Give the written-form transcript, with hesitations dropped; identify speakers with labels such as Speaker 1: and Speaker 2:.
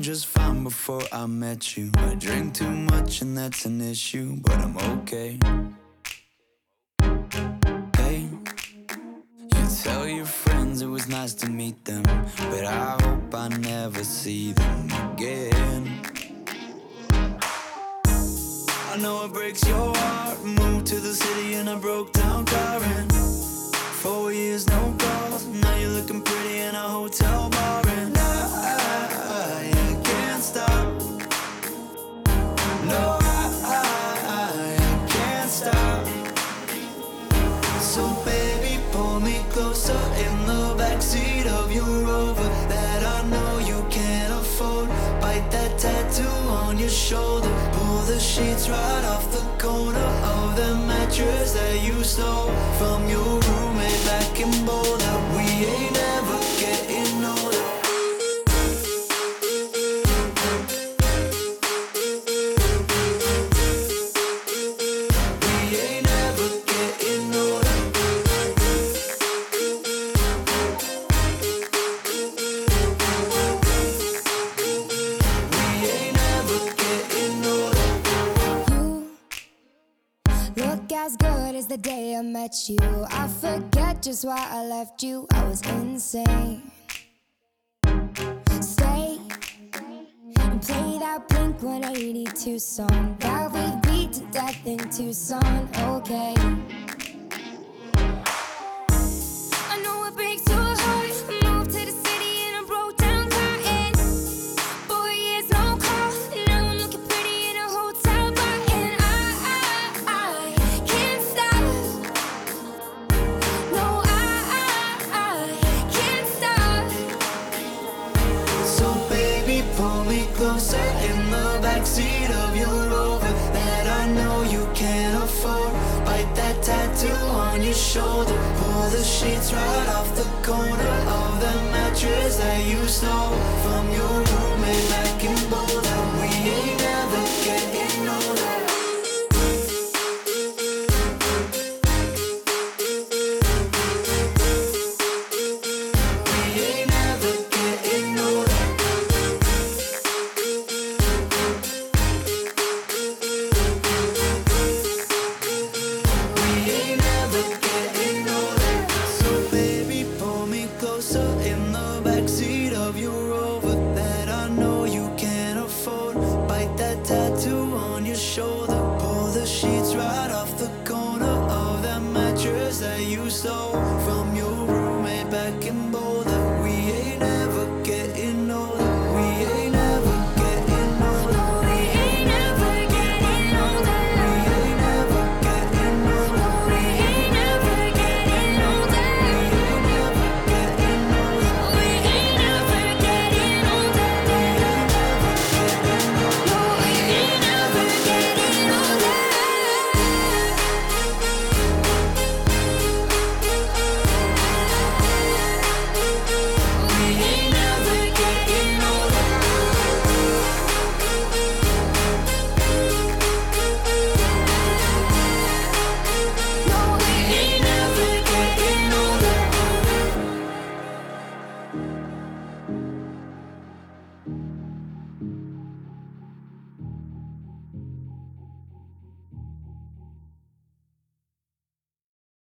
Speaker 1: just fine before I met you. I drink too much and that's an issue, but I'm okay. Hey, you tell your friends it was nice to meet them, but I hope I never see them again. I know it breaks your heart. Moved to the city in a broke down car, and 4 years no calls. Now you're looking pretty in a hotel bar, and I can't stop. No, I can't stop. So baby, pull me closer in the backseat of your Rover that I know you can't afford. Bite that tattoo on your shoulder. Pull the sheets right off the corner of the mattress that you stole from your roommate back in Boulder. We ain't never getting older.
Speaker 2: As good as the day I met you. I forget just why I left you. I was insane. Stay and play that Blink 182 song that we beat to death in Tucson. Okay. I know it breaks your heart. Moved to the city in a broke down car, and 4 years no call. Now I'm looking pretty in a hotel bar, and I can't stop. No, I can't stop.
Speaker 1: So baby, pull me closer in the backseat of your Rover that I know you can't afford. Bite that tattoo on your shoulder. Pull the sheets right off the corner of the mattress that you stole from your roommate.